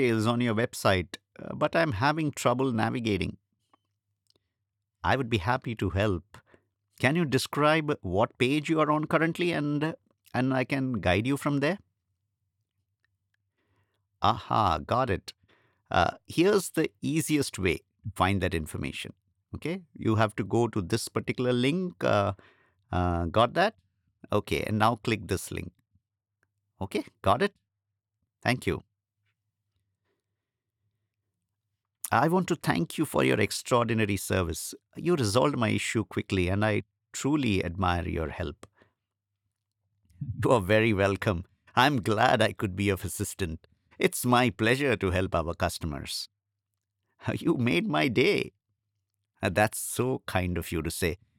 Is on your website, but I'm having trouble navigating. I would be happy to help. Can you describe what page you are on currently and I can guide you from there? Aha, got it. Here's the easiest way to find that information. Okay, you have to go to this particular link. Got that? Okay, and now click this link. Okay, got it? Thank you. I want to thank you for your extraordinary service. You resolved my issue quickly, and I truly admire your help. You are very welcome. I'm glad I could be of assistance. It's my pleasure to help our customers. You made my day. That's so kind of you to say.